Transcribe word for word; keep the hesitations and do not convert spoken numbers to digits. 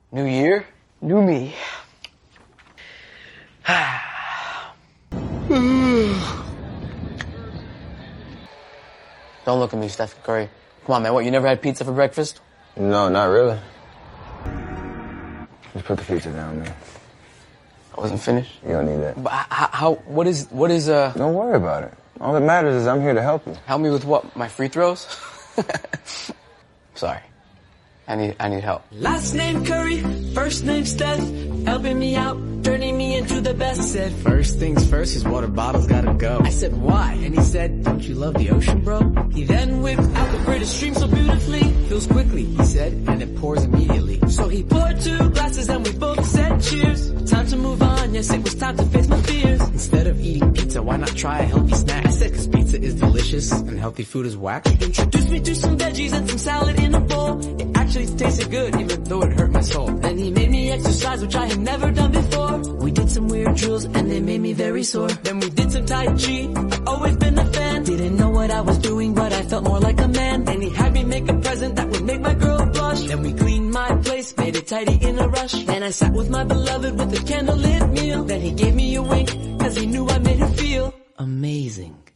New year, new me. Don't look at me, Stephen Curry. Come on, man. What, you never had pizza for breakfast? No, not really. Just put the pizza down, man. I wasn't finished? You don't need that. But how, how what is, what is, uh... Don't worry about it. All that matters is I'm here to help you. Help me with what? My free throws? Sorry. I need, I need help. Last name Curry, first name Steph, helping me out, turning me into the best. Said, first things first, his water bottle's gotta go. I said, why? And he said, don't you love the ocean, bro? He then whipped out the British stream so beautifully. Fills quickly, he said, and it pours immediately. So he poured two glasses and we both said cheers. Time to move on, yes, it was time to face my fears. Instead of eating pizza, why not try a healthy snack? I said, cause pizza is delicious and healthy food is whack. He introduced me to some veggies and some salad in a bowl. It actually tasted good, even though it hurt my soul. Then he made me exercise, which I had never done before. We did some weird drills and they made me very sore. Then we did some Tai Chi, I've always been a fan. Didn't know what I was doing, but I felt more like a man. And he had me make a present that would make my girl blush. Then we cleaned my place, made it tidy in a rush. And I sat with my beloved with a candlelit meal. Then he gave me a wink, cause he knew I made her feel amazing.